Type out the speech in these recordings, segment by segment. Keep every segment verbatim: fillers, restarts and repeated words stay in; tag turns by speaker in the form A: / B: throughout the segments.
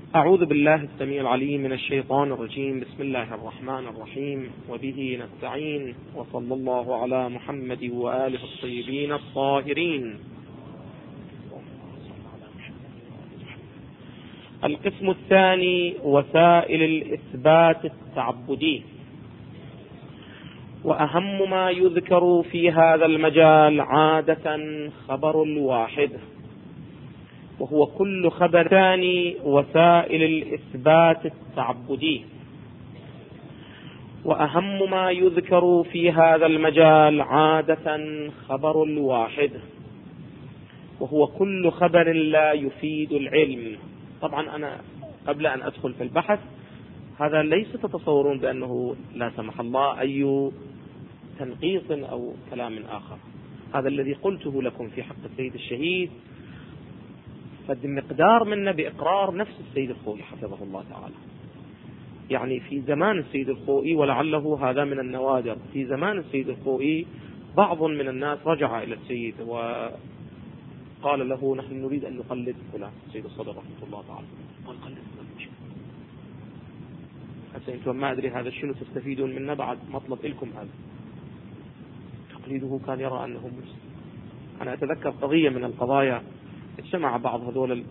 A: أعوذ بالله السميع العليم من الشيطان الرجيم. بسم الله الرحمن الرحيم، وبه نستعين، وصلى الله على محمد وآله الطيبين الطاهرين. القسم الثاني: وسائل الإثبات التعبدي. وأهم ما يذكر في هذا المجال عادة خبر الواحد، وهو كل خبر ثاني وسائل الإثبات التعبدي. وأهم ما يذكر في هذا المجال عادة خبر الواحد، وهو كل خبر لا يفيد العلم. طبعا أنا قبل أن أدخل في البحث، هذا ليس تتصورون بأنه لا سمح الله أي تنقيص أو كلام آخر. هذا الذي قلته لكم في حق السيد الشهيد قد مقدار منا بإقرار نفس السيد الخوئي حفظه الله تعالى. يعني في زمان السيد الخوئي، ولعله هذا من النوادر، في زمان السيد الخوئي بعض من الناس رجع إلى السيد وقال له: نحن نريد أن نقلد فلان. السيد الصدر رحمه الله تعالى قال: قلد فلان. حتى أنتم ما أدري هذا شنو تستفيدون منه بعد مطلب لكم هذا. تقليده كان يرى أنه مسلم. أنا أتذكر قضية من القضايا، اجتمع بعض هذول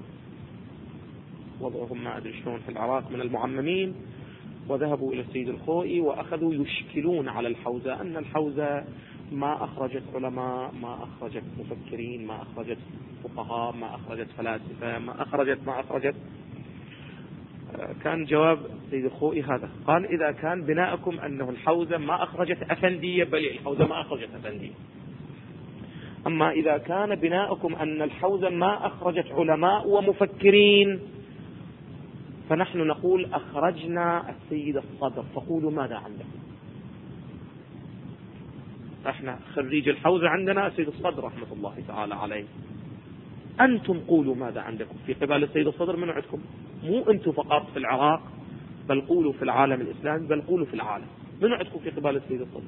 A: وضعهم ما أدري شلون في العراق من المعممين، وذهبوا إلى السيد الخوئي وأخذوا يشكلون على الحوزة أن الحوزة ما أخرجت علماء، ما أخرجت مفكرين، ما أخرجت فقهاء، ما أخرجت فلاسفة، ما أخرجت ما أخرجت كان جواب السيد الخوئي هذا، قال: إذا كان بناءكم أنه الحوزة ما أخرجت أفندية، بل الحوزة ما أخرجت أفندية. أما إذا كان بناءكم أن الحوزة ما أخرجت علماء ومفكرين، فنحن نقول أخرجنا السيد الصدر، فقولوا ماذا عندكم. احنا خريج الحوزة عندنا السيد الصدر رحمة الله تعالى عليه. أنتم قولوا ماذا عندكم في قبال السيد الصدر. من عندكم؟ مو أنتم فقط في العراق، بل قولوا في العالم الإسلامي، بل قولوا في العالم. من عندكم في قبال السيد الصدر؟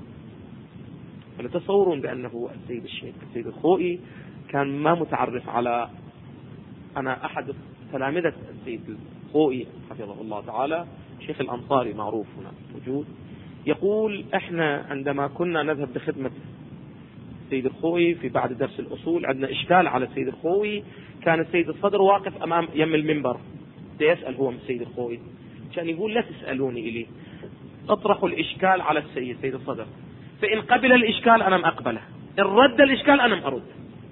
A: فلتصورون بأنه السيد الشيخ السيد الخوئي كان ما متعرف على. أنا أحد تلامذة السيد الخوئي حفظه الله تعالى، شيخ الأنصاري معروف هنا موجود، يقول: إحنا عندما كنا نذهب بخدمة السيد الخوئي في بعد درس الأصول، عندنا إشكال على السيد الخوئي، كان السيد الصدر واقف أمام يم المنبر يسأل هو من السيد الخوئي، كان يقول: لا تسألوني إليه، اطرحوا الإشكال على السيد السيد الصدر، فإن قبل الإشكال أنا مأقبله، إن رد الإشكال أنا مأرد.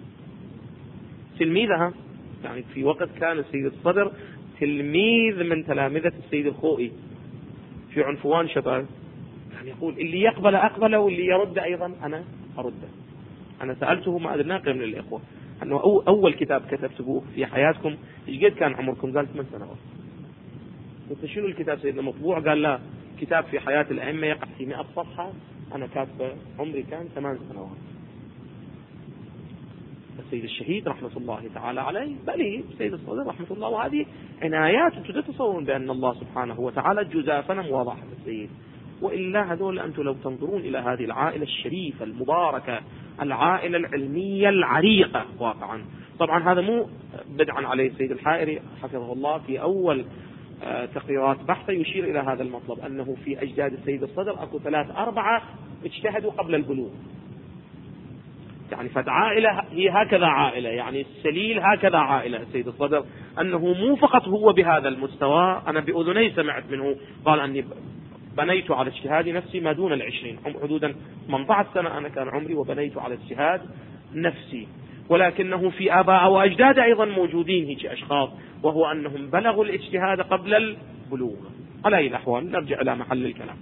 A: تلميذها يعني في وقت كان السيد الصدر تلميذ من تلامذة السيد الخوئي في عنفوان شباب، يعني يقول: اللي يقبل أقبله، واللي يرد أيضا أنا أرده. أنا سألته ما أدري ناقل من الإخوة أنه أول كتاب كتبته في حياتكم إيش قد كان عمركم؟ قال: ثمان سنوات. قلت: شنو الكتاب سيدنا مطبوع؟ قال: لا، كتاب في حياة الأئمة يقع في مئة صفحة، أنا كاتبه عمري كان ثمان سنوات. السيد الشهيد رحمة الله تعالى عليه، بل السيد الصدر رحمة الله، وهذه عنايات. أنتم تتصورون بأن الله سبحانه وتعالى جزافنا مواضحة السيد، وإلا هذول أنتم لو تنظرون إلى هذه العائلة الشريفة المباركة، العائلة العلمية العريقة واقعا. طبعا هذا مو بدعا عليه السيد الحائري حفظه الله في أول تقريرات بحثه يشير إلى هذا المطلب، أنه في أجداد السيد الصدر أكو ثلاث أربعة اجتهدوا قبل البلوغ. يعني فد عائلة هي هكذا عائلة، يعني السليل هكذا عائلة السيد الصدر، أنه مو فقط هو بهذا المستوى. أنا بأذني سمعت منه قال: أني بنيت على اجتهاد نفسي ما دون العشرين، حدودا ثمانية عشر سنة أنا كان عمري، وبنيت على اجتهاد نفسي. ولكنه في آباء وأجداد أيضا موجودين هيك أشخاص، وهو أنهم بلغوا الاجتهاد قبل البلوغ. على أي الأحوال نرجع إلى محل الكلام.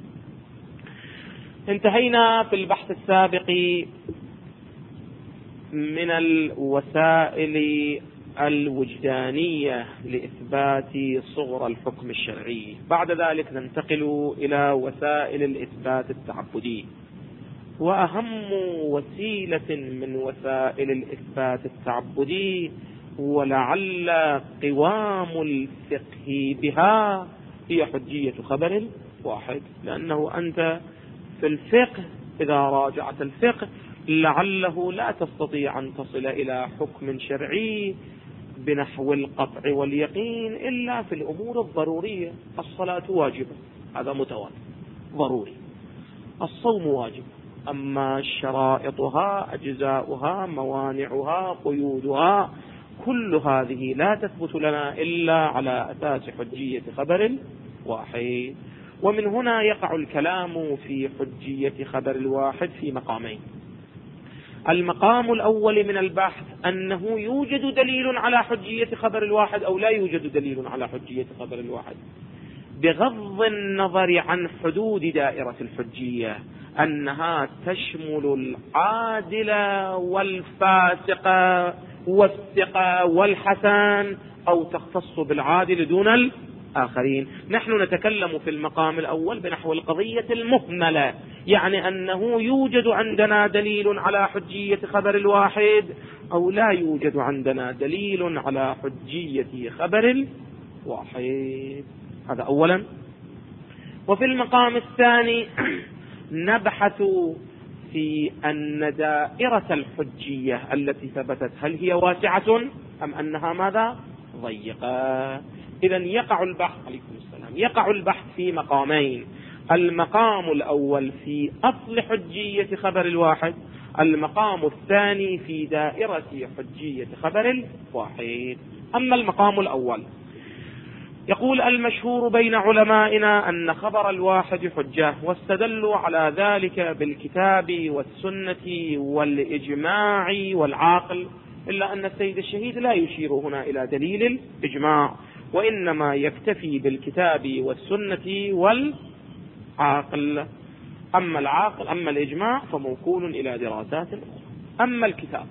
A: انتهينا في البحث السابق من الوسائل الوجدانية لإثبات صغر الحكم الشرعي. بعد ذلك ننتقل إلى وسائل الإثبات التعبدي. وأهم وسيلة من وسائل الإثبات التعبدي، ولعل قوام الفقه بها، هي حجية خبر واحد. لأنه أنت في الفقه إذا راجعت الفقه لعله لا تستطيع أن تصل إلى حكم شرعي بنحو القطع واليقين إلا في الأمور الضرورية. الصلاة واجبة، هذا متواتر ضروري. الصوم واجب، أما شرائطها، أجزاؤها، موانعها، قيودها، كل هذه لا تثبت لنا إلا على أساس حجية خبر واحد. ومن هنا يقع الكلام في حجية خبر الواحد في مقامين. المقام الأول من البحث أنه يوجد دليل على حجية خبر الواحد أو لا يوجد دليل على حجية خبر الواحد، بغض النظر عن حدود دائرة الحجية، أنها تشمل العادل والفاسق والثقة والحسن أو تختص بالعادل دون الآخرين. نحن نتكلم في المقام الأول بنحو القضية المهملة، يعني أنه يوجد عندنا دليل على حجية خبر الواحد أو لا يوجد عندنا دليل على حجية خبر الواحد. هذا أولا. وفي المقام الثاني نبحث في أن دائرة الحجية التي ثبتت هل هي واسعة أم أنها ماذا؟ ضيقة. إذن يقع البحث عليكم السلام يقع البحث في مقامين. المقام الأول في أصل حجية خبر الواحد، المقام الثاني في دائرة حجية خبر الواحد. أما المقام الأول يقول المشهور بين علمائنا أن خبر الواحد حجة، واستدلوا على ذلك بالكتاب والسنة والإجماع والعاقل، إلا أن السيد الشهيد لا يشير هنا إلى دليل الإجماع، وإنما يكتفي بالكتاب والسنة والعاقل. أما العاقل أما الإجماع فموكول إلى دراسات أخرى. أما الكتاب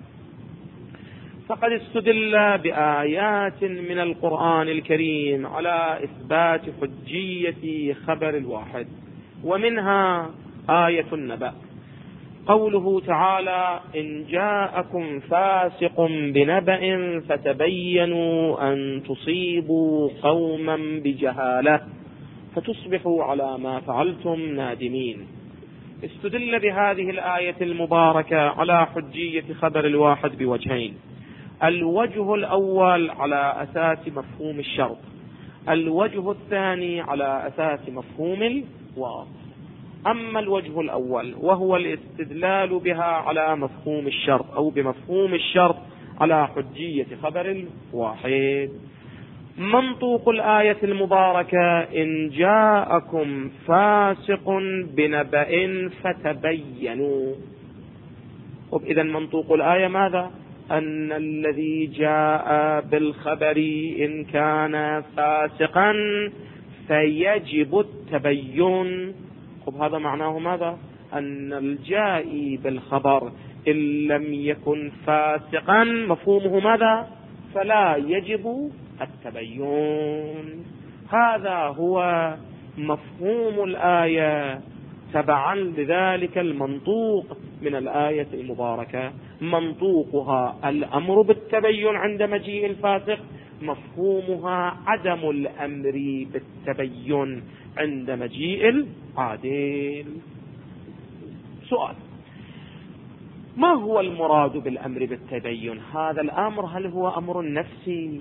A: فقد استدل بآيات من القرآن الكريم على إثبات حجية خبر الواحد، ومنها آية النبأ، قوله تعالى: إن جاءكم فاسق بنبأ فتبينوا أن تصيبوا قوما بجهالة فتصبحوا على ما فعلتم نادمين. استدل بهذه الآية المباركة على حجية خبر الواحد بوجهين: الوجه الأول على أساس مفهوم الشرط، الوجه الثاني على أساس مفهوم الواقع. أما الوجه الأول وهو الاستدلال بها على مفهوم الشرط أو بمفهوم الشرط على حجية خبر الواحد، منطوق الآية المباركة: إن جاءكم فاسق بنبأ فتبينوا. إذا منطوق الآية ماذا؟ أن الذي جاء بالخبر إن كان فاسقا فيجب التبين. طب هذا معناه ماذا؟ أن الجائي بالخبر إن لم يكن فاسقا مفهومه ماذا؟ فلا يجب التبين. هذا هو مفهوم الآية تبعا لذلك المنطوق من الآية المباركة. منطوقها الأمر بالتبين عند مجيء الفاسق، مفهومها عدم الأمر بالتبين عند مجيء العادل. سؤال: ما هو المراد بالأمر بالتبين؟ هذا الأمر هل هو أمر نفسي،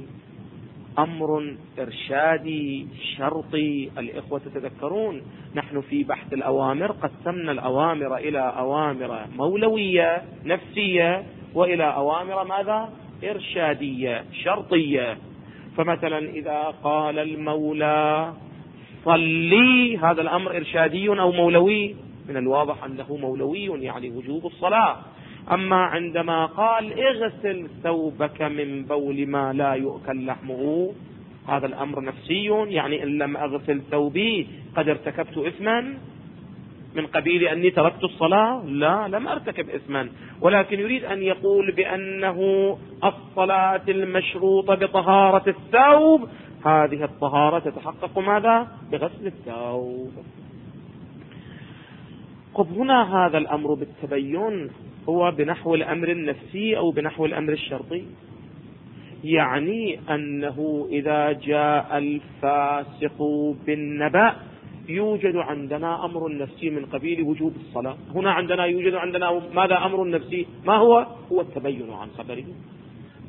A: أمر إرشادي، شرطي؟ الإخوة تتذكرون نحن في بحث الأوامر قسمنا الأوامر إلى أوامر مولوية نفسية وإلى أوامر ماذا؟ إرشادية شرطية. فمثلا إذا قال المولى صلي، هذا الأمر إرشادي أو مولوي؟ من الواضح أنه مولوي، يعني وجوب الصلاة. أما عندما قال اغسل ثوبك من بول ما لا يؤكل لحمه، هذا الأمر نفسي، يعني إن لم أغسل ثوبي قد ارتكبت إثما من قبيل أني تركت الصلاة؟ لا، لم أرتكب إثما، ولكن يريد أن يقول بأنه الصلاة المشروطة بطهارة الثوب، هذه الطهارة تتحقق ماذا؟ بغسل الثوب. طب هنا هذا الأمر بالتبين هو بنحو الأمر النفسي أو بنحو الأمر الشرطي؟ يعني أنه إذا جاء الفاسق بالنبأ يوجد عندنا أمر نفسي من قبيل وجوب الصلاة. هنا عندنا يوجد عندنا ماذا؟ أمر نفسي. ما هو؟ هو التبين عن خبره.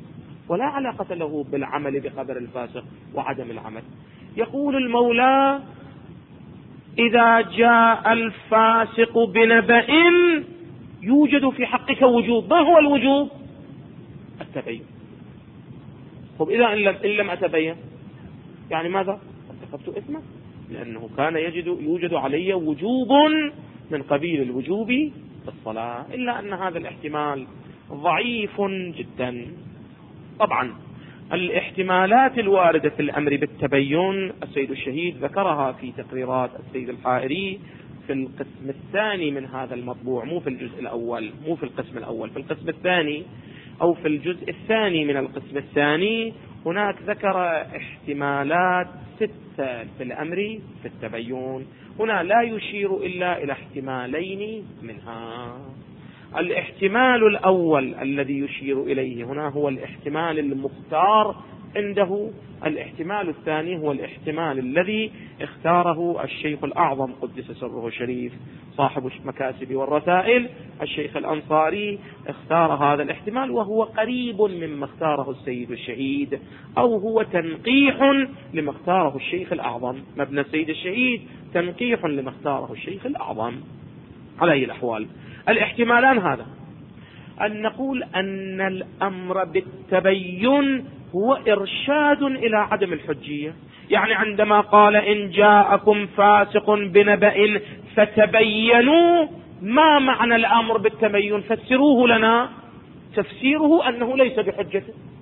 A: ولا علاقة له بالعمل بخبر الفاسق وعدم العمل. يقول المولى: إذا جاء الفاسق بنبأ يوجد في حقك وجوب. ما هو الوجوب؟ التبين. طب إذا إن لم أتبين يعني ماذا؟ ارتكبت إثما، لأنه كان يجد يوجد علي وجوب من قبيل الوجوب بالصلاة، إلا أن هذا الاحتمال ضعيف جدا. طبعا الاحتمالات الواردة في الأمر بالتبين السيد الشهيد ذكرها في تقريرات السيد الحائري في القسم الثاني من هذا المطبوع، مو في الجزء الأول، مو في القسم الأول، في القسم الثاني أو في الجزء الثاني من القسم الثاني. هناك ذكر احتمالات ستة في الأمر في التبين. هنا لا يشير إلا إلى احتمالين منها. الاحتمال الأول الذي يشير إليه هنا هو الاحتمال المختار عنده. الاحتمال الثاني هو الاحتمال الذي اختاره الشيخ الأعظم قدس سره الشريف صاحب المكاسب والرسائل، الشيخ الأنصاري، اختار هذا الاحتمال، وهو قريب مما اختاره السيد الشهيد، أو هو تنقيح لما اختاره الشيخ الأعظم. مبنى السيد الشهيد تنقيح لما اختاره الشيخ الأعظم. على أي الأحوال الاحتمالان هذا: أن نقول أن الأمر بالتبين هو إرشاد إلى عدم الحجية. يعني عندما قال: إن جاءكم فاسق بنبأ فتبينوا، ما معنى الأمر بالتبين؟ فسروه لنا. تفسيره أنه ليس بحجة.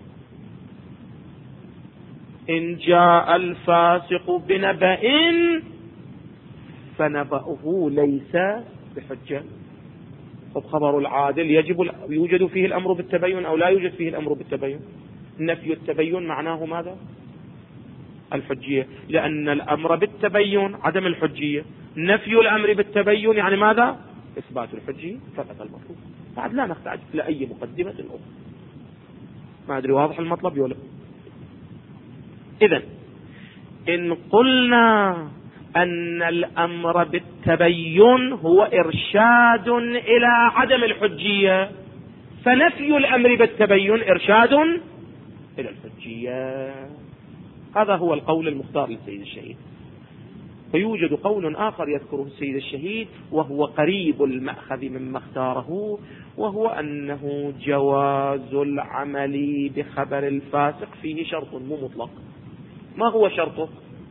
A: إن جاء الفاسق بنبأ فنبأه ليس بحجة. طب خبر العادل يجب يوجد فيه الأمر بالتبين أو لا يوجد فيه الأمر بالتبين؟ نفي التبين معناه ماذا؟ الحجية، لأن الأمر بالتبين عدم الحجية، نفي الأمر بالتبين يعني ماذا؟ إثبات الحجية. فقط المطلوب، بعد لا نحتاج إلى أي مقدمة أخرى. ما أدري واضح المطلب ولا؟ إذن إن قلنا أن الأمر بالتبين هو إرشاد إلى عدم الحجية، فنفي الأمر بالتبين إرشاد إلى الحجية. هذا هو القول المختار للسيد الشهيد. فيوجد قول آخر يذكره السيد الشهيد وهو قريب المأخذ مما اختاره، وهو أنه جواز العمل بخبر الفاسق فيه شرط مو مطلق. ما هو شرطه؟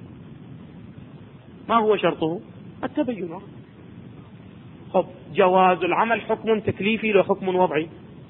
A: ما هو شرطه؟ التبين. خب جواز العمل حكم تكليفي له حكم وضعي.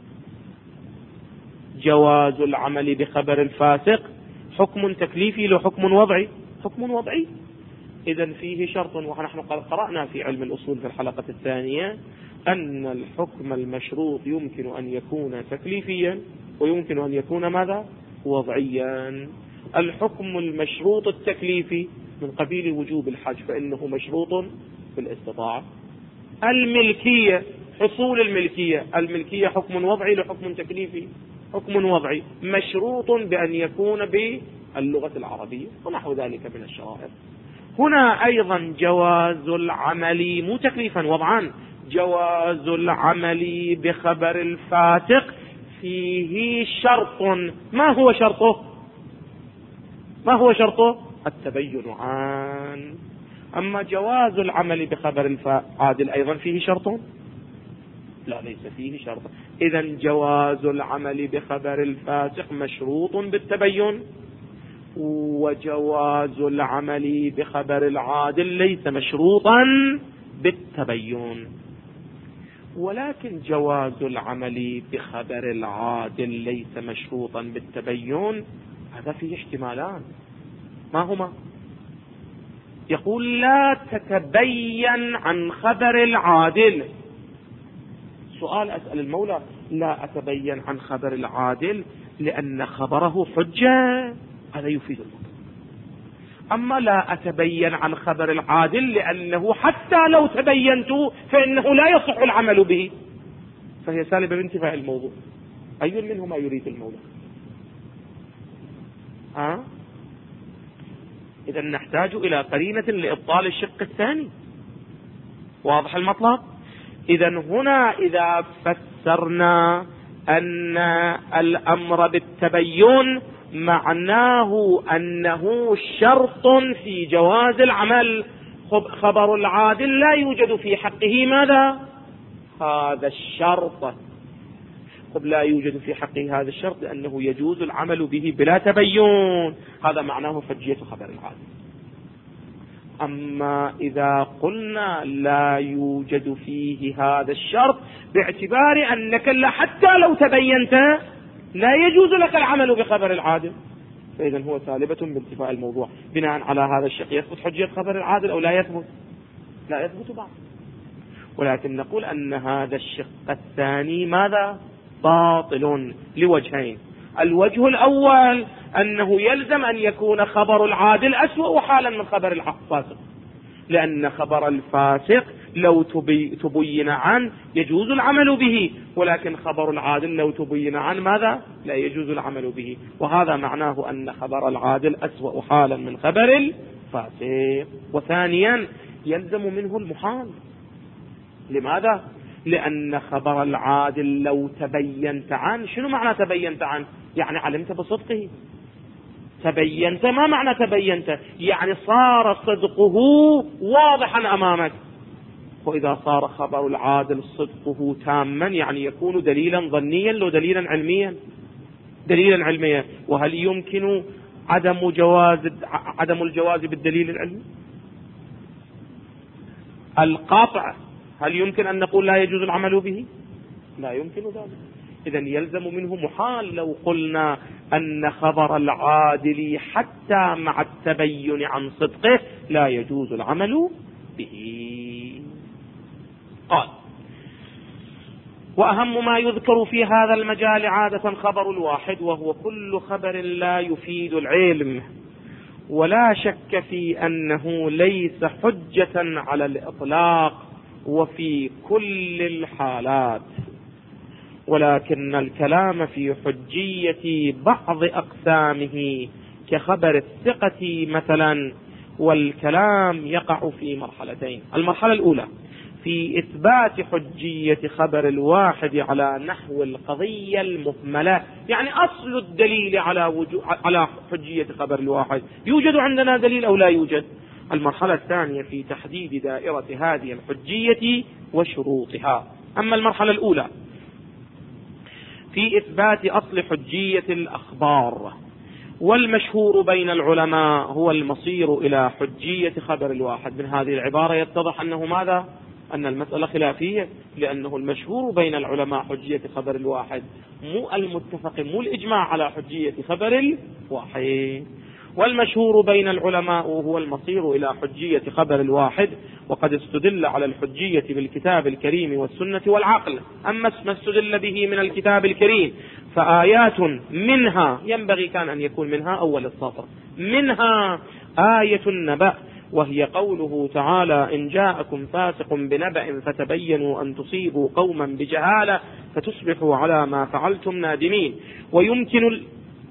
A: جواز العمل بخبر الفاسق حكم تكليفي له حكم وضعي. حكم وضعي. إذن فيه شرط، ونحن قرأنا في علم الأصول في الحلقة الثانية أن الحكم المشروط يمكن أن يكون تكليفيا ويمكن أن يكون ماذا؟ وضعيا. الحكم المشروط التكليفي من قبيل وجوب الحج فإنه مشروط بالاستطاعة. الملكية، حصول الملكية، الملكية حكم وضعي لحكم تكليفي. حكم وضعي مشروط بأن يكون باللغة العربية ونحو ذلك من الشرائط. هنا أيضا جواز العمل مو تكليفا وضعا، جواز العمل بخبر الفاسق فيه شرط. ما هو شرطه؟ ما هو شرطه؟ التبين عن. أما جواز العمل بخبر العادل أيضا فيه شرط؟ لا، ليس فيه شرط. إذن جواز العمل بخبر الفاسق مشروط بالتبين، وجواز العمل بخبر العادل ليس مشروطا بالتبين. ولكن جواز العمل بخبر العادل ليس مشروطا بالتبين، هذا فيه احتمالان. ما هما؟ يقول: لا تتبين عن خبر العادل. سؤال أسأل المولى: لا أتبين عن خبر العادل لأن خبره حجة، هذا يفيد المطلب. أما لا أتبين عن خبر العادل لأنه حتى لو تبينت فإنه لا يصح العمل به، فهي سالبة بانتفاء الموضوع. أي منهما يريد المولى؟ أه؟ إذا نحتاج إلى قرينة لإبطال الشق الثاني. واضح المطلب؟ إذا هنا إذا فسرنا أن الأمر بالتبين معناه أنه شرط في جواز العمل. خبر العادل لا يوجد في حقه ماذا؟ هذا الشرط. طب لا يوجد في حقه هذا الشرط لأنه يجوز العمل به بلا تبين، هذا معناه حجية خبر العادل. أما إذا قلنا لا يوجد فيه هذا الشرط باعتبار أنك حتى لو تبينت لا يجوز لك العمل بخبر العادل، فإذا هو سالبة بانتفاء الموضوع. بناء على هذا الشق يثبت حجية خبر العادل أو لا يثبت؟ لا يثبت بعض. ولكن نقول أن هذا الشق الثاني ماذا؟ باطل لوجهين. الوجه الأول أنه يلزم أن يكون خبر العادل أسوأ حالا من خبر الفاسق، لأن خبر الفاسق لو تبين عنه يجوز العمل به، ولكن خبر العادل لو تبين عنه ماذا؟ لا يجوز العمل به. وهذا معناه أن خبر العادل أسوأ حالا من خبر الفاسق. وثانيا يلزم منه المحال. لماذا؟ لأن خبر العادل لو تبينت عنه، شنو معنى تبينت عنه؟ يعني علمت بصدقه. تبينت ما معنى تبينت؟ يعني صار صدقه واضحا أمامك. وإذا صار خبر العادل صدقه تاما يعني يكون دليلا ظنيا لو دليلا علميا، دليلا علميا. وهل يمكن عدم جواز عدم الجواز بالدليل العلمي؟ القاطع هل يمكن أن نقول لا يجوز العمل به؟ لا يمكن ذلك. إذن يلزم منه محال لو قلنا أن خبر العادل حتى مع التبين عن صدقه لا يجوز العمل به. قال: وأهم ما يذكر في هذا المجال عادة خبر الواحد، وهو كل خبر لا يفيد العلم، ولا شك في أنه ليس حجة على الإطلاق وفي كل الحالات، ولكن الكلام في حجية بعض أقسامه كخبر الثقة مثلا، والكلام يقع في مرحلتين. المرحلة الأولى في إثبات حجية خبر الواحد على نحو القضية المهملة، يعني أصل الدليل على وجو... على حجية خبر الواحد، يوجد عندنا دليل أو لا يوجد. المرحلة الثانية في تحديد دائرة هذه الحجية وشروطها. أما المرحلة الأولى في إثبات أصل حجية الأخبار، والمشهور بين العلماء هو المصير إلى حجية خبر الواحد. من هذه العبارة يتضح أنه ماذا؟ أن المسألة خلافية، لأنه المشهور بين العلماء حجية خبر الواحد، مو المتفق مو الإجماع على حجية خبر الواحد. والمشهور بين العلماء هو المصير إلى حجية خبر الواحد، وقد استدل على الحجية بالكتاب الكريم والسنة والعقل. أما ما استدل به من الكتاب الكريم فآيات منها، ينبغي كان أن يكون منها أول السطر، منها آية النبأ، وهي قوله تعالى: إن جاءكم فاسق بنبأ فتبينوا أن تصيبوا قوما بجهالة فتصبحوا على ما فعلتم نادمين. ويمكن ال...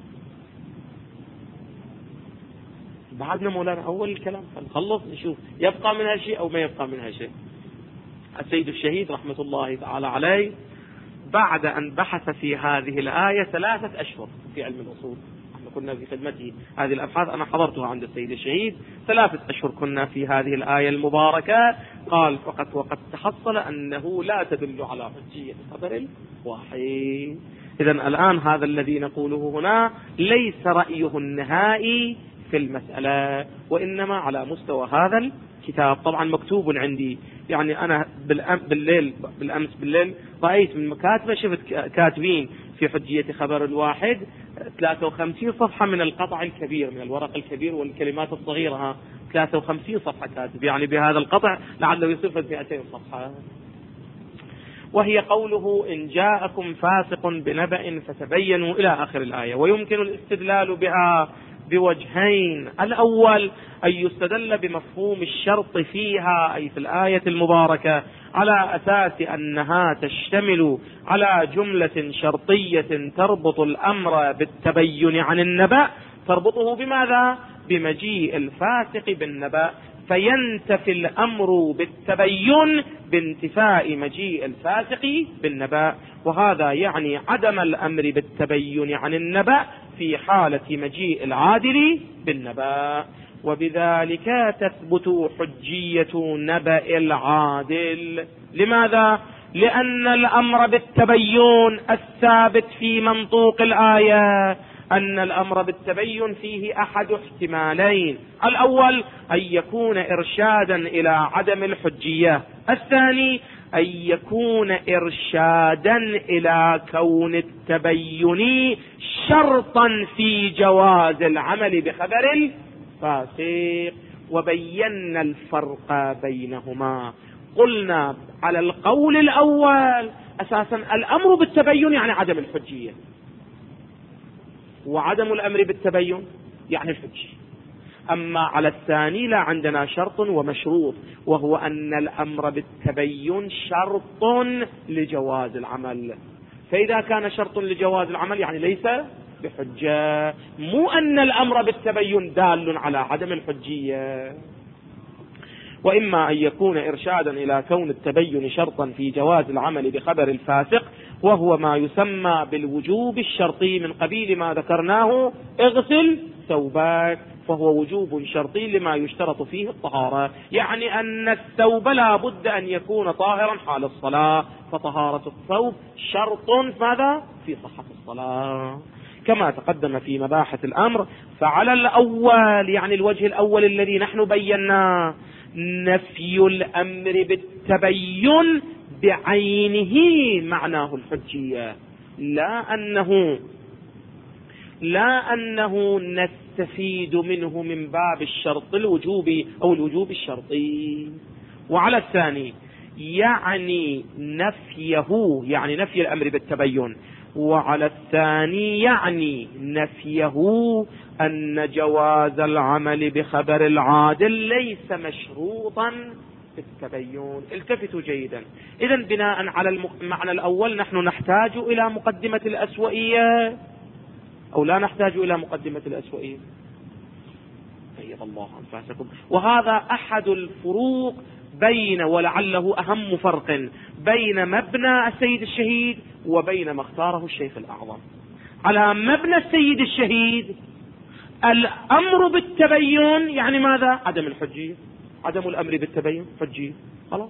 A: بعدنا مولانا أول الكلام نخلص نشوف يبقى منها شيء أو ما يبقى منها شيء. السيد الشهيد رحمة الله تعالى عليه بعد أن بحث في هذه الآية ثلاثة أشهر في علم الأصول، كنا في خدمته هذه الأبحاث، أنا حضرتها عند السيد الشهيد، ثلاثة أشهر كنا في هذه الآية المباركة. قال: فقط وقد تحصل أنه لا تدل على حجية خبر الواحد. إذن الآن هذا الذي نقوله هنا ليس رأيه النهائي في المسألة، وإنما على مستوى هذا الكتاب. طبعا مكتوب عندي، يعني أنا بالليل بالأمس بالليل رأيت من مكاتبة، شفت كاتبين في حجية خبر الواحد ثلاثة وخمسين صفحة من القطع الكبير، من الورق الكبير والكلمات الصغيرة، ثلاثة وخمسين صفحة كاتب، يعني بهذا القطع لعله يصير مئتين صفحة. وهي قوله: إن جاءكم فاسق بنبأ فتبينوا إلى آخر الآية. ويمكن الاستدلال بها بوجهين: الأول أن يستدل بمفهوم الشرط فيها، أي في الآية المباركة، على أساس أنها تشتمل على جملة شرطية تربط الأمر بالتبين عن النبأ. تربطه بماذا؟ بمجيء الفاسق بالنبأ، فينتفي الأمر بالتبين بانتفاء مجيء الفاسق بالنبأ. وهذا يعني عدم الأمر بالتبين عن النبأ في حالة مجيء العادل بالنبأ، وبذلك تثبت حجية نبأ العادل. لماذا؟ لأن الأمر بالتبين الثابت في منطوق الآية أن الأمر بالتبين فيه أحد احتمالين: الأول أن يكون إرشادا إلى عدم الحجية، الثاني أن يكون إرشادا إلى كون التبين شرطا في جواز العمل بخبر الفاسق. وبينا الفرق بينهما. قلنا على القول الأول أساسا الأمر بالتبين يعني عدم الحجية، وعدم الأمر بالتبين يعني الحجية. أما على الثاني لا، عندنا شرط ومشروط، وهو أن الأمر بالتبين شرط لجواز العمل. فإذا كان شرط لجواز العمل يعني ليس بحجة، مو أن الأمر بالتبين دال على عدم الحجية. وإما أن يكون إرشادا إلى كون التبين شرطا في جواز العمل بخبر الفاسق، وهو ما يسمى بالوجوب الشرطي من قبيل ما ذكرناه: اغسل ثوبك، فهو وجوب شرطي لما يشترط فيه الطهارة، يعني أن الثوب لا بد أن يكون طاهرا حال الصلاة، فطهارة الثوب شرط ماذا؟ في صحة الصلاة، كما تقدم في مباحث الأمر. فعلى الأول يعني الوجه الأول الذي نحن بيناه نفي الأمر بالتبين بعينه معناه الحجية، لا أنه لا أنه نستفيد منه من باب الشرط الوجوبي أو الوجوب الشرطي. وعلى الثاني يعني نفيه يعني نفي الأمر بالتبين، وعلى الثاني يعني نفيه أن جواز العمل بخبر العادل ليس مشروطا بالتبين. التفتوا جيدا. إذن بناء على المعنى الأول نحن نحتاج إلى مقدمة الأسوئية أو لا نحتاج إلى مقدمة الأسوئية؟ طيب الله أنفاسكم. وهذا أحد الفروق بين، ولعله أهم فرق بين مبنى السيد الشهيد وبين ما اختاره الشيخ الأعظم. على مبنى السيد الشهيد الأمر بالتبين يعني ماذا؟ عدم الحجية، عدم الأمر بالتبين حجية، خلاص.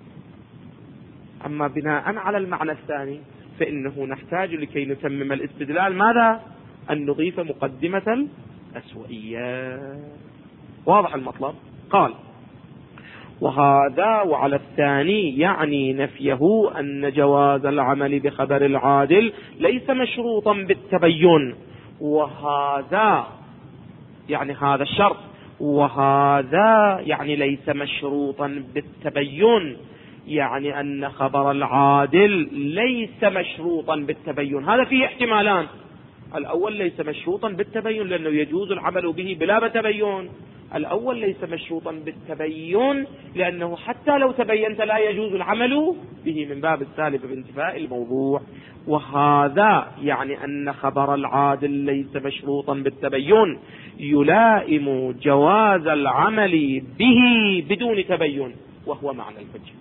A: أما بناء على المعنى الثاني فإنه نحتاج لكي نتمم الاستدلال ماذا؟ أن نضيف مقدمة الأسوئية. واضح المطلب؟ قال: وهذا وعلى الثاني يعني نفيه أن جواز العمل بخبر العادل ليس مشروطا بالتبين، وهذا يعني هذا الشرط، وهذا يعني ليس مشروطا بالتبين، يعني أن خبر العادل ليس مشروطا بالتبين. هذا فيه احتمالان: الأول ليس مشروطا بالتبين لأنه يجوز العمل به بلا تبين، الأول ليس مشروطا بالتبين لأنه حتى لو تبينت لا يجوز العمل به من باب السالب بانتفاء الموضوع. وهذا يعني أن خبر العادل ليس مشروطا بالتبين يلائم جواز العمل به بدون تبين، وهو معنى الحجة.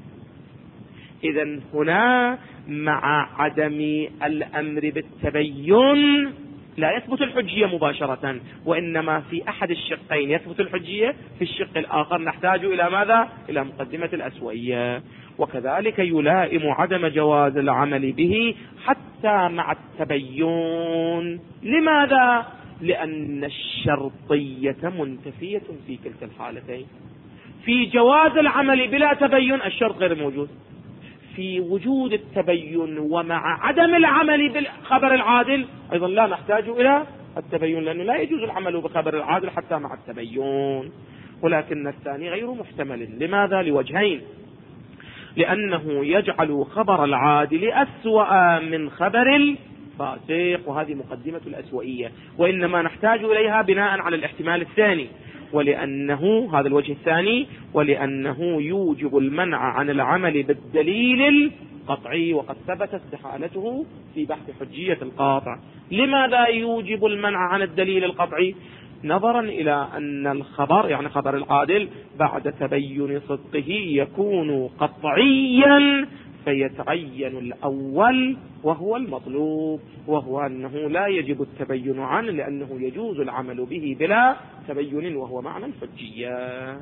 A: إذن هنا مع عدم الأمر بالتبين لا يثبت الحجية مباشرة، وإنما في أحد الشقين يثبت الحجية، في الشق الآخر نحتاج إلى ماذا؟ إلى مقدمة الأسوئية. وكذلك يلائم عدم جواز العمل به حتى مع التبين. لماذا؟ لأن الشرطية منتفية في كلتا الحالتين. في جواز العمل بلا تبين الشرط غير موجود، في وجود التبين ومع عدم العمل بالخبر العادل أيضا لا نحتاج إلى التبين، لأنه لا يجوز العمل بخبر العادل حتى مع التبين. ولكن الثاني غير محتمل. لماذا؟ لوجهين: لأنه يجعل خبر العادل أسوأ من خبر الفاسق، وهذه مقدمة الأسوئية، وإنما نحتاج إليها بناء على الاحتمال الثاني. ولأنه هذا الوجه الثاني، ولأنه يوجب المنع عن العمل بالدليل القطعي، وقد ثبت استحالته في بحث حجية القاطع. لماذا يوجب المنع عن الدليل القطعي؟ نظرا إلى أن الخبر يعني خبر العادل بعد تبين صدقه يكون قطعيا فيتعين الأول وهو المطلوب، وهو أنه لا يجب التبين عنه لأنه يجوز العمل به بلا تبين، وهو معنى الحجية.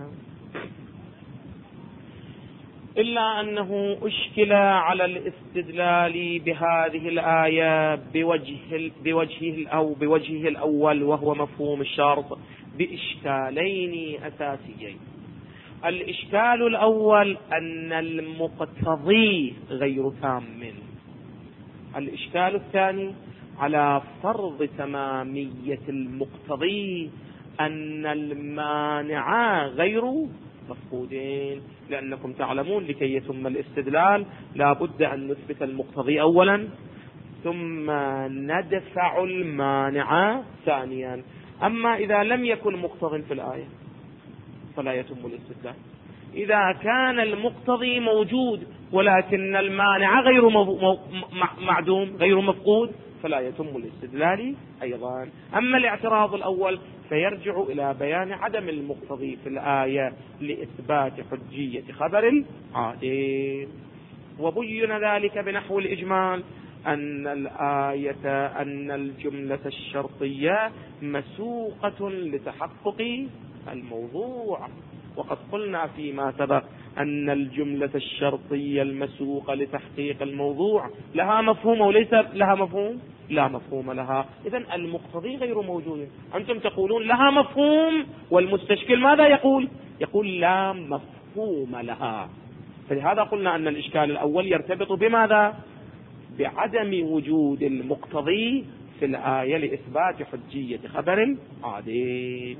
A: إلا أنه أشكل على الاستدلال بهذه الآية بوجه بوجهه أو بوجهه الأول وهو مفهوم الشرط بإشكالين أساسيين. الإشكال الأول أن المقتضي غير تام. الإشكال الثاني على فرض تمامية المقتضي أن المانع غير مفقودين، لأنكم تعلمون لكي يتم الاستدلال لا بد أن نثبت المقتضي أولا ثم ندفع المانع ثانيا. أما إذا لم يكن مقتض في الآية فلا يتم الاستدلال. إذا كان المقتضي موجود ولكن المانع غير معدوم غير مفقود فلا يتم الاستدلال أيضا. أما الاعتراض الأول فيرجع إلى بيان عدم المقتضي في الآية لإثبات حجية خبر العادل. وبين ذلك بنحو الإجمال أن الآية أن الجملة الشرطية مسوقة لتحقق الموضوع، وقد قلنا فيما سبق أن الجملة الشرطية المسوقة لتحقيق الموضوع لها مفهوم وليس لها مفهوم؟ لا مفهوم لها. إذن المقتضي غير موجود. أنتم تقولون لها مفهوم والمستشكل ماذا يقول؟ يقول لا مفهوم لها. فلهذا قلنا أن الإشكال الأول يرتبط بماذا؟ بعدم وجود المقتضي في الآية لإثبات حجية خبر عادل.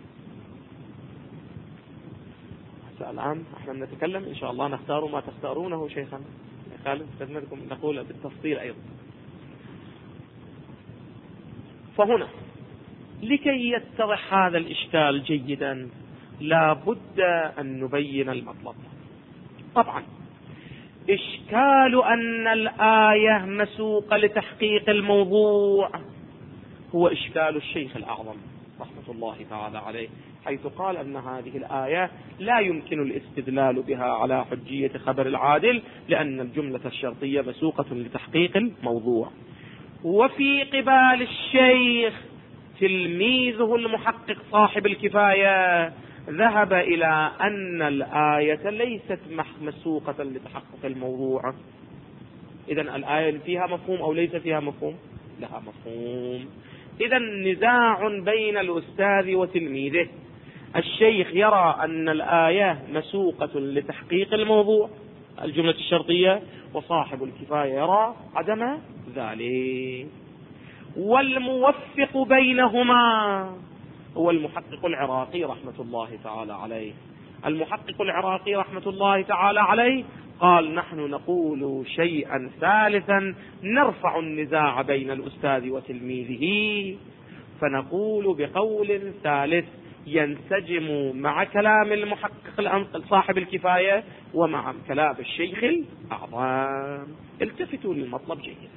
A: الآن احنا نتكلم إن شاء الله نختار ما تختارونه شيخنا خالد، استاذنكم نقول بالتفصيل أيضا. فهنا لكي يتضح هذا الإشكال جيدا لا بد أن نبين المطلب. طبعا إشكال أن الآية مسوقة لتحقيق الموضوع هو إشكال الشيخ الأعظم رحمة الله تعالى عليه، حيث قال أن هذه الآية لا يمكن الاستدلال بها على حجية خبر العادل لأن الجملة الشرطية مسوقة لتحقيق الموضوع. وفي قبال الشيخ تلميذه المحقق صاحب الكفاية ذهب إلى أن الآية ليست مسوقة لتحقق الموضوع. إذن الآية فيها مفهوم أو ليس فيها مفهوم؟ لها مفهوم. إذن نزاع بين الأستاذ وتلميذه. الشيخ يرى أن الآية مسوقة لتحقيق الموضوع الجملة الشرطية، وصاحب الكفاية يرى عدم ذلك. والموفق بينهما هو المحقق العراقي رحمة الله تعالى عليه. المحقق العراقي رحمة الله تعالى عليه قال نحن نقول شيئا ثالثا نرفع النزاع بين الأستاذ وتلميذه، فنقول بقول ثالث ينسجم مع كلام المحقق صاحب الكفاية ومع كلام الشيخ الأعظم. التفتوا للمطلب جيدا.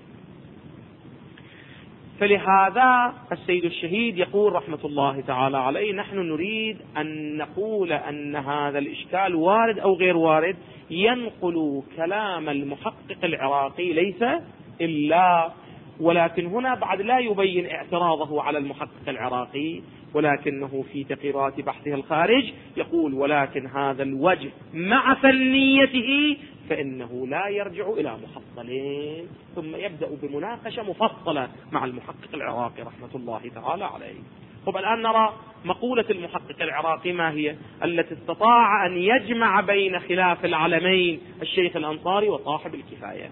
A: فلهذا السيد الشهيد يقول رحمة الله تعالى عليه نحن نريد أن نقول أن هذا الإشكال وارد أو غير وارد، ينقل كلام المحقق العراقي ليس إلا، ولكن هنا بعد لا يبين اعتراضه على المحقق العراقي، ولكنه في تقريرات بحثه الخارج يقول ولكن هذا الوجه مع فنيته فإنه لا يرجع إلى محصلين، ثم يبدأ بمناقشة مفصلة مع المحقق العراقي رحمة الله تعالى عليه. طب الآن نرى مقولة المحقق العراقي ما هي التي استطاع أن يجمع بين خلاف العلمين الشيخ الأنصاري وصاحب الكفاية.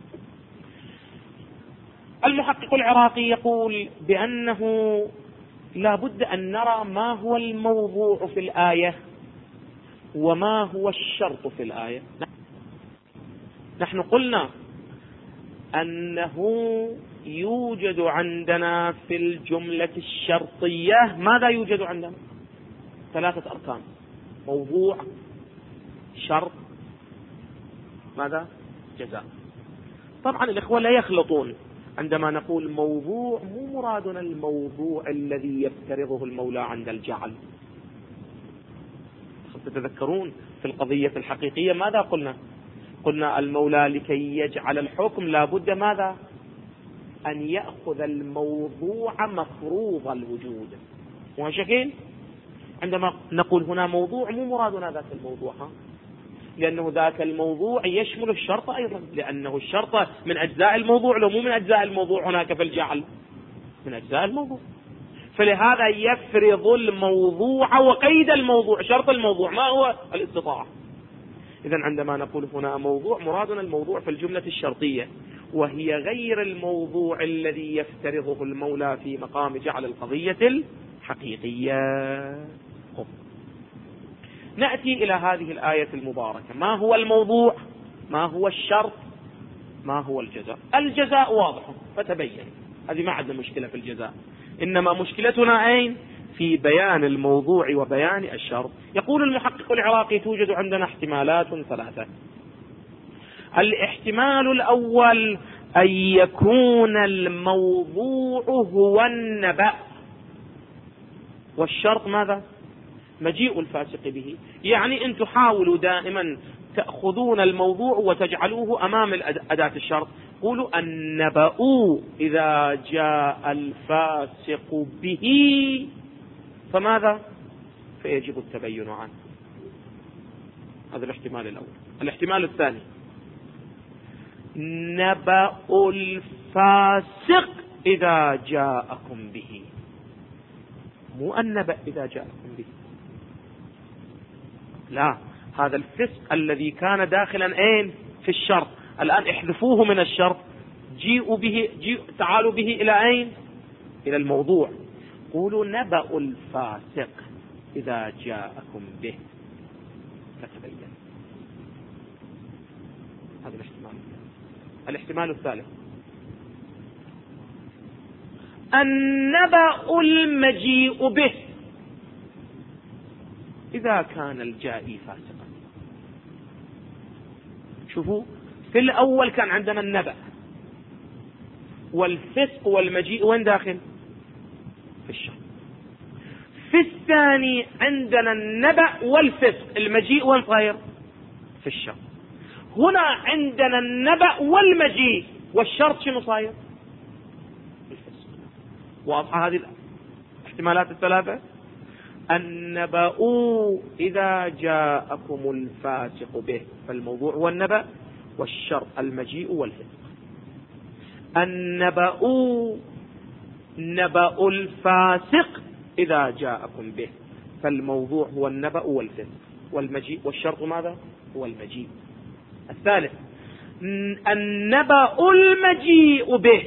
A: المحقق العراقي يقول بأنه لا بد أن نرى ما هو الموضوع في الآية وما هو الشرط في الآية. نحن قلنا أنه يوجد عندنا في الجملة الشرطية ماذا يوجد عندنا؟ ثلاثة أركان: موضوع، شرط، ماذا؟ جزاء. طبعا الإخوة لا يخلطون، عندما نقول موضوع مو مرادنا الموضوع الذي يفترضه المولى عند الجعل. تتذكرون في القضية الحقيقية ماذا قلنا؟ قلنا المولى لكي يجعل الحكم لابد ماذا؟ أن يأخذ الموضوع مفروض الوجود. وشكل عندما نقول هنا موضوع مو مرادنا ذاك الموضوع، ها؟ لأنه ذاك الموضوع يشمل الشرط أيضا، لأنه الشرط من أجزاء الموضوع، لو مو من أجزاء الموضوع هناك فالجعل من أجزاء الموضوع، فلهذا يفرض الموضوع وقيد الموضوع. شرط الموضوع ما هو؟ الاستطاعة. إذن عندما نقول هنا موضوع مرادنا الموضوع في الجملة الشرطية، وهي غير الموضوع الذي يفترضه المولى في مقام جعل القضية الحقيقية. نأتي إلى هذه الآية المباركة. ما هو الموضوع؟ ما هو الشرط؟ ما هو الجزاء؟ الجزاء واضح فتبين، هذه ما عندنا مشكلة في الجزاء، إنما مشكلتنا أين؟ في بيان الموضوع وبيان الشرط. يقول المحقق العراقي توجد عندنا احتمالات ثلاثة. الاحتمال الأول أن يكون الموضوع هو النبأ، والشرط ماذا؟ مجيء الفاسق به. يعني أن تحاولوا دائما تأخذون الموضوع وتجعلوه أمام أداة الشرط. قولوا النبأ إذا جاء الفاسق به فماذا؟ فيجب التبين عنه. هذا الاحتمال الأول. الاحتمال الثاني نبأ الفاسق إذا جاءكم به، مو النبأ إذا جاءكم به، لا، هذا الفسق الذي كان داخلا أين؟ في الشرط، الآن احذفوه من الشرط، جيئوا به، جيئوا تعالوا به إلى أين؟ إلى الموضوع. قولوا نبأ الفاسق إذا جاءكم به فتبين. هذا الاحتمال. الاحتمال الثالث النبأ المجيء به إذا كان الجائي فاسقا. شوفوا، في الأول كان عندنا النبأ والفسق والمجيء وين داخل؟ في الشرط. في الثاني عندنا النبأ والفسق، المجيء وين صاير؟ في الشرط. هنا عندنا النبأ والمجيء والشرط شنو صاير؟ الفسق. واضحة هذه الاحتمالات الثلاثة؟ النبأ إذا جاءكم الفاسق به، فالموضوع هو النبأ، والشرط المجيء والفسق. النبأ نبأ الفاسق إذا جاءكم به، فالموضوع هو النبأ والفسق، والمجيء والشرط ماذا؟ هو المجيء. الثالث النبأ المجيء به،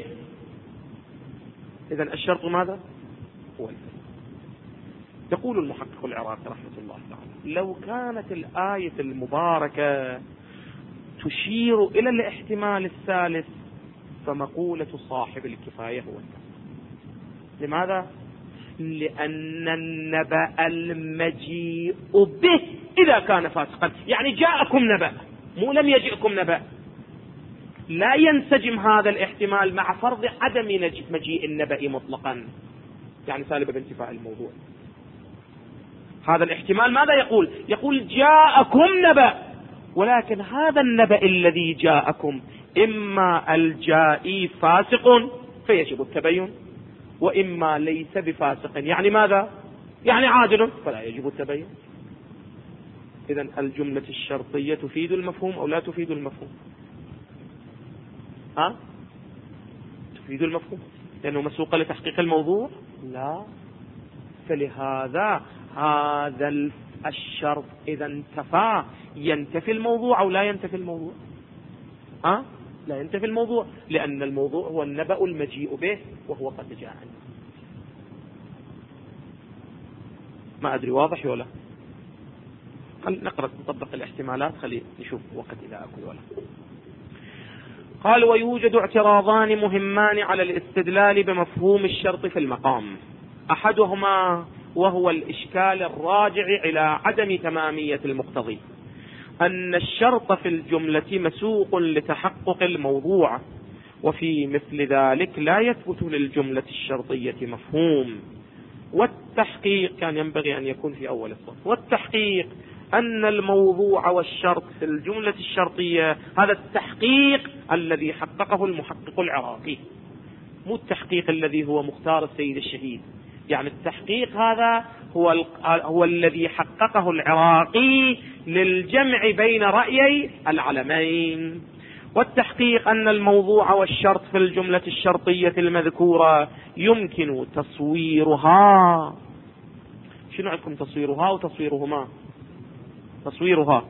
A: إذن الشرط ماذا؟ هو الفسق. يقول المحقق العراقي رحمة الله تعالى لو كانت الآية المباركة تشير إلى الاحتمال الثالث فمقولة صاحب الكفاية هو النبأ. لماذا؟ لأن النبأ المجيء به إذا كان فاسقا، يعني جاءكم نبأ مو لم يجئكم نبأ. لا ينسجم هذا الاحتمال مع فرض عدم مجيء النبأ مطلقا، يعني سالب بانتفاء الموضوع. هذا الاحتمال ماذا يقول؟ يقول جاءكم نبأ، ولكن هذا النبأ الذي جاءكم إما الجائي فاسق فيجب التبين، وإما ليس بفاسق، يعني ماذا؟ يعني عادل فلا يجب التبين. إذن الجملة الشرطية تفيد المفهوم أو لا تفيد المفهوم؟ ها؟ تفيد المفهوم لأنه مسوقة لتحقيق الموضوع؟ لا. فلهذا هذا الشرط إذا انتفى ينتفي الموضوع أو لا ينتفي الموضوع؟ ها؟ لا ينتفي الموضوع، لأن الموضوع هو النبأ المجيء به وهو قد جاء. ما أدري واضح ولا؟ خل نقرأ نطبق الاحتمالات، خلي نشوف وقت إذا أكل ولا. قال ويوجد اعتراضان مهمان على الاستدلال بمفهوم الشرط في المقام. أحدهما وهو الإشكال الراجع إلى عدم تمامية المقتضي، أن الشرط في الجملة مسوق لتحقق الموضوع، وفي مثل ذلك لا يثبت للجملة الشرطية مفهوم. والتحقيق كان ينبغي أن يكون في أول الصف. والتحقيق أن الموضوع والشرط في الجملة الشرطية هذا التحقيق الذي حققه المحقق العراقي، مو التحقيق الذي هو مختار السيد الشهيد. يعني التحقيق هذا هو هو الذي حققه العراقي للجمع بين رأيي العلمين. والتحقيق أن الموضوع والشرط في الجملة الشرطية المذكورة يمكن تصويرها. شنو عندكم تصويرها وتصويرهما؟ تصويرها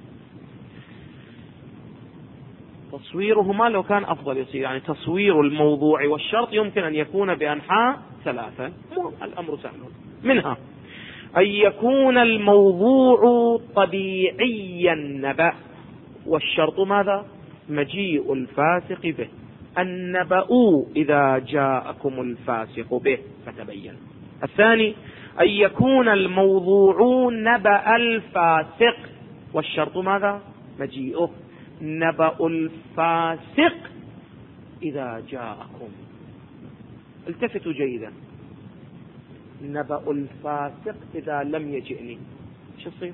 A: تصويرهما لو كان أفضل يصير، يعني تصوير الموضوع والشرط يمكن أن يكون بأنحاء ثلاثة. الأمر سهل. منها أن يكون الموضوع طبيعي النبأ، والشرط ماذا؟ مجيء الفاسق به. النبأ إذا جاءكم الفاسق به فتبين. الثاني أن يكون الموضوع نبأ الفاسق، والشرط ماذا؟ مجيئه. نبأ الفاسق إذا جاءكم. التفتوا جيدا. نبأ الفاسق إذا لم يجئني شو يصير؟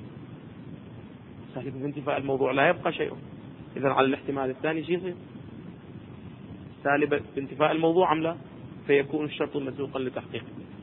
A: سالب بانتفاء الموضوع لا يبقى شيء. إذا على الاحتمال الثاني شو يصير؟ سالب بانتفاء الموضوع أم لا؟ فيكون الشرط مسوقا لتحقيق.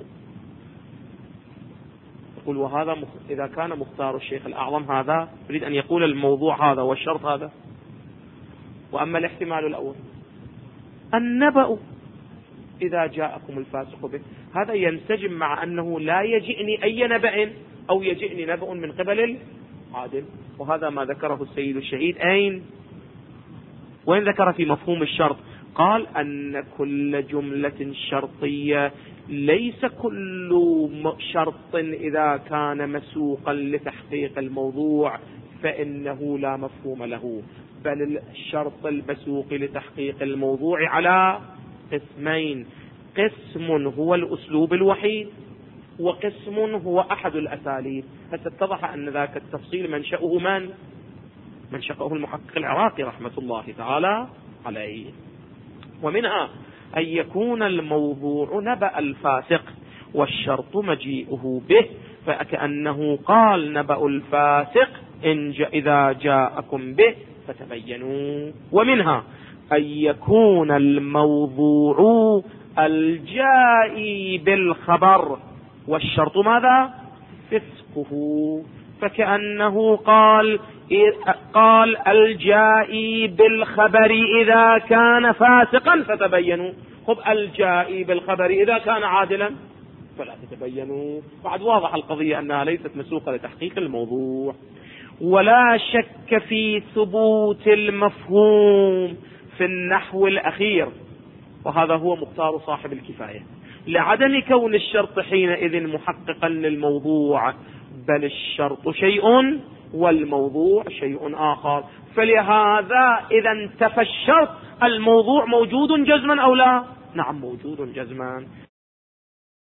A: يقول وهذا مخ... إذا كان مختار الشيخ الأعظم هذا يريد أن يقول الموضوع هذا والشرط هذا. وأما الاحتمال الأول النبأ إذا جاءكم الفاسق به، هذا ينسجم مع أنه لا يجئني أي نبأ أو يجئني نبأ من قبل العادل. وهذا ما ذكره السيد الشهيد. أين وين ذكر في مفهوم الشرط؟ قال أن كل جملة شرطية ليس كل شرط إذا كان مسوقا لتحقيق الموضوع فإنه لا مفهوم له، بل الشرط المسوق لتحقيق الموضوع على قسمين. قسم هو الأسلوب الوحيد، وقسم هو أحد الأساليب. فاتضح أن ذاك التفصيل منشأه من؟ منشأه المحقق العراقي رحمة الله تعالى عليه. ومنها أن يكون الموضوع نبأ الفاسق والشرط مجيئه به، فكأنه قال نبأ الفاسق إن جاء إذا جاءكم به فتبينوا. ومنها أن يكون الموضوع الجائي بالخبر والشرط ماذا؟ فسقه، فكأنه قال قال الجائي بالخبر إذا كان فاسقا فتبينوا. خب الجائي بالخبر إذا كان عادلا فلا تتبينوا. بعد واضح القضية أنها ليست مسوقة لتحقيق الموضوع. ولا شك في ثبوت المفهوم في النحو الأخير، وهذا هو مختار صاحب الكفاية، لعدم كون الشرط حينئذ محققا للموضوع، بل الشرط شيء والموضوع شيء آخر. فلهذا إذا انتفى الشرط الموضوع موجود جزما أو لا؟ نعم موجود جزما.